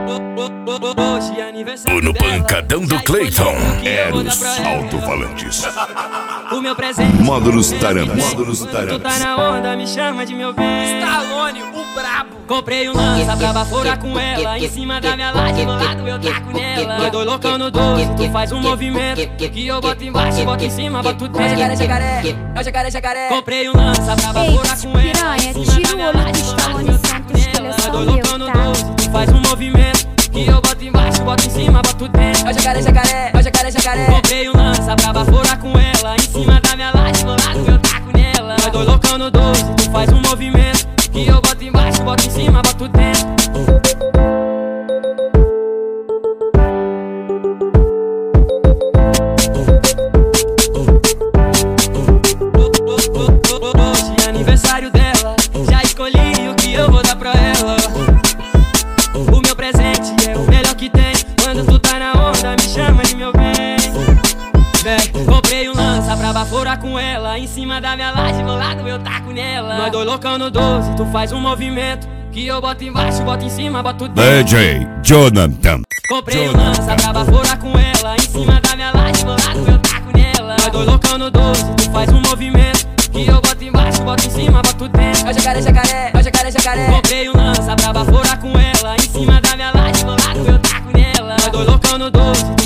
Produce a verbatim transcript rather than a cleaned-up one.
Hoje é aniversário no dela. pancadão do Cleiton. Eros alto-falantes. O meu presente. Módulos Taranas. Módulos Tu Taranas. tá na onda, me chama de meu bem. Stallone, o brabo. Comprei um lança pra baforar com ela. Em cima da minha laje, do lado eu taco nela. Nós dois loucão no doze, tu faz um movimento que eu boto embaixo, boto em cima, boto tudo dentro. Jacaré, jacaré, é o jacaré, jacaré. Comprei um lança pra baforar com ela. Piranha, Em cima tira da o minha olho laje, do do lado Stallone eu taco Santos, nela. Nós coleção dois loucão no meu, tá? doze, tu faz um movimento que eu boto embaixo, boto em cima, boto tudo dentro. É o jacaré, jacaré, é o jacaré, jacaré. Comprei um lança pra baforar com ela. Em cima da minha laje, do lado eu taco nela. Nós dois loucão no doze, tu faz um movimento que eu boto embaixo, boto em cima, boto tudo dentro. Hoje é aniversário dela, já escolhi o que eu vou dar pra ela. O meu presente é o melhor que tem. Quando tu tá na onda, me chama de meu bem. Vem, comprei um lança pra baforar com ela. Em cima da minha laje, do lado eu taco nela. Nós dois loucão no doze, tu faz um movimento que eu boto embaixo, boto em cima, boto dentro. D J Jonathan. Comprei um lança pra baforar com ela. Em cima da minha laje, do lado eu taco nela. Nós dois loucão no doze, tu faz um movimento que eu boto embaixo, boto em cima, boto dentro. É o jacaré, jacaré, é o jacaré, jacaré. Comprei um lança pra baforar com ela. Em cima da minha laje, do lado eu taco nela. Nós dois loucão no doze,